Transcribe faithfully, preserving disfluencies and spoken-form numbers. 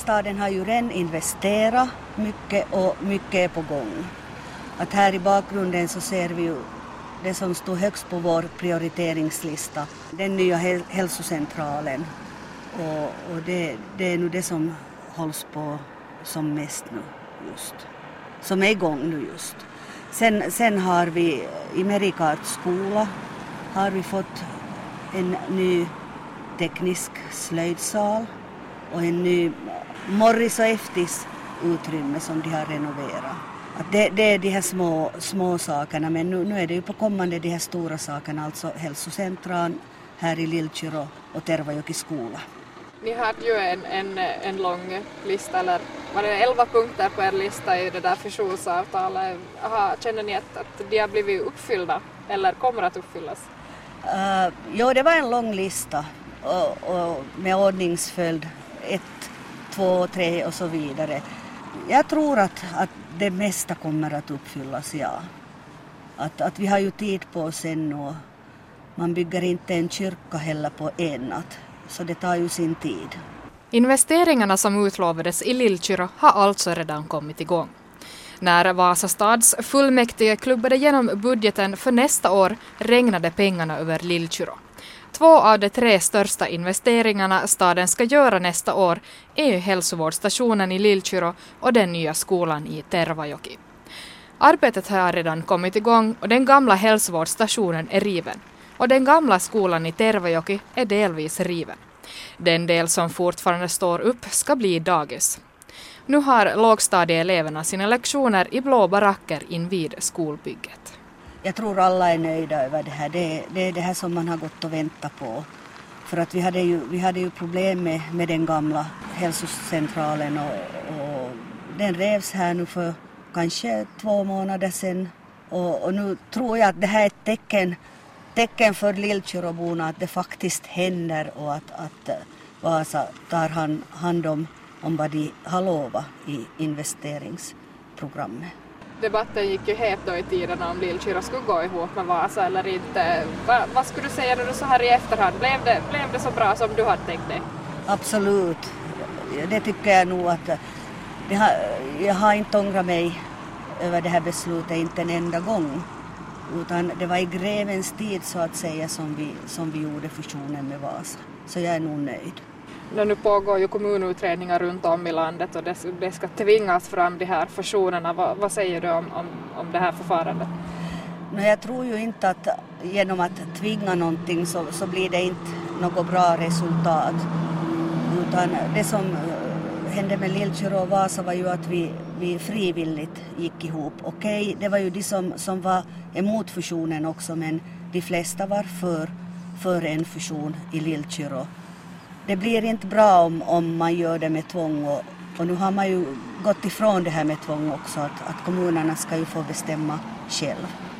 staden har ju redan investerat mycket och mycket är på gång. Att här i bakgrunden så ser vi ju det som står högst på vår prioriteringslista, den nya häl- hälsocentralen. Och, och det, det är nu det som hålls på som mest nu just. Som är igång nu just. Sen, sen har vi i Merikarts skola har vi fått en ny teknisk slöjdsal och en ny Morris och Eftis utrymme som de har renoverat. Att det, det är de här små, små sakerna, men nu, nu är det ju på kommande de här stora sakerna, alltså hälsocentran här i Lillkyrö och Tervajoki skola. Ni hade ju en, en, en lång lista, eller var det elva punkter på er lista i det där fusionsavtalet. Aha, känner ni att, att de har blivit uppfyllda eller kommer att uppfyllas? Uh, jo, det var en lång lista och, och med ordningsföljd ett, två, tre och så vidare. Jag tror att, att det mesta kommer att uppfyllas, ja. Att, att vi har ju tid på oss ännu och man bygger inte en kyrka heller på en natt. Så det tar ju sin tid. Investeringarna som utlovades i Lillkyrö har alltså redan kommit igång. När Vasastads fullmäktige klubbade genom budgeten för nästa år regnade pengarna över Lillkyrö. Två av de tre största investeringarna staden ska göra nästa år är hälsovårdsstationen i Lillkyrö och den nya skolan i Tervajoki. Arbetet har redan kommit igång och den gamla hälsovårdsstationen är riven. Och den gamla skolan i Tervajoki är delvis riven. Den del som fortfarande står upp ska bli dagis. Nu har lågstadieeleverna sina lektioner i blå baracker invid skolbygget. Jag tror alla är nöjda över det här. Det, det är det här som man har gått och väntat på. För att vi hade ju, vi hade ju problem med, med den gamla hälsocentralen och, och den revs här nu för kanske två månader sedan. Och, och nu tror jag att det här är ett tecken tecken för Lillkyröborna att det faktiskt händer och att, att Vasa tar hand, hand om, om vad de har lovat i investeringsprogrammet. Debatten gick ju het då i tiden om Lillkyrö skulle gå ihop med Vasa eller inte. Va, vad skulle du säga när du så här i efterhand? Blev det, blev det så bra som du hade tänkt dig? Absolut. Det tycker jag nog att det har, jag har inte ångrat mig över det här beslutet inte en enda gång. Utan det var i grevens tid så att säga som vi, som vi gjorde fusionen med Vasa. Så jag är nog nöjd. Nu pågår ju kommunutredningar runt om i landet och det, det ska tvingas fram de här fusionerna. Vad, vad säger du om, om, om det här förfarandet? No, jag tror ju inte att genom att tvinga någonting så, så blir det inte något bra resultat. Utan det som hände med Lillkyrö och Vasa var ju att vi, vi frivilligt gick ihop. Okej, det var ju de som, som var emot fusionen också, men de flesta var för, för en fusion i Lillkyrö. Det blir inte bra om, om man gör det med tvång och, och nu har man ju gått ifrån det här med tvång också, att, att kommunerna ska ju få bestämma själv.